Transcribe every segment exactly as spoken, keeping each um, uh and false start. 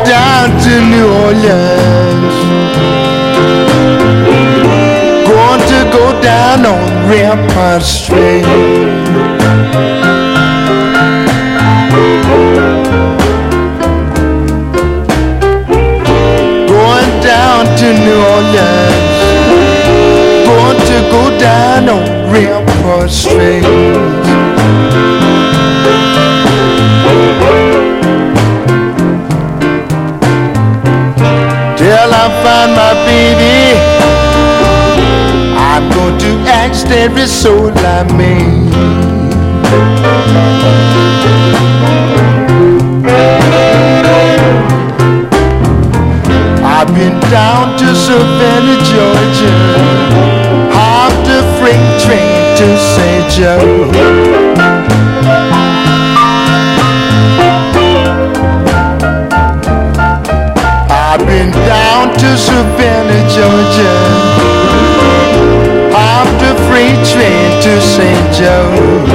down to New Orleans. Going to go down on Rampart Street. Going down to New Orleans. Going to go down on Rampart Street. Till I find my baby, I'm going to ask every soul I meet. I've been down to Savannah, Georgia, hopped a freight train to Saint Joe. I've been down to Savannah, Georgia, hopped a freight train to Saint Joe.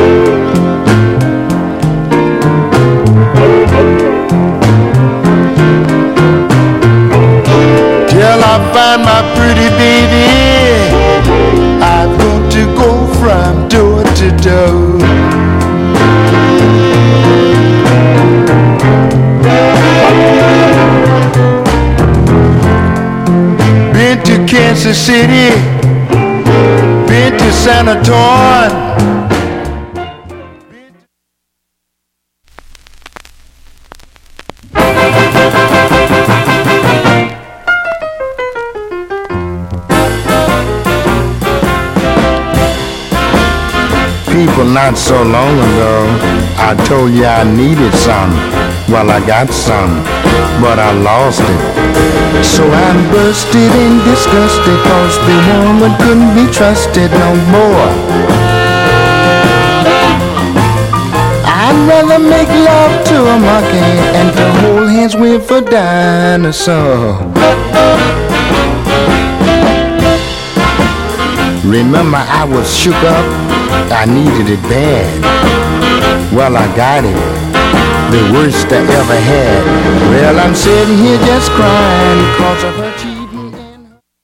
Till I find my pretty baby, I'm going to go from door to door. Been to Kansas City, been to San Antonio. People, not so long ago, I told you I needed some. Well, I got some, but I lost it. So I'm busted and disgusted, cause the woman couldn't be trusted no more. I'd rather make love to a monkey and to hold hands with a dinosaur. Remember, I was shook up, I needed it bad. Well, I got it, the worst I ever had. Well, I'm sitting here just crying cause of her.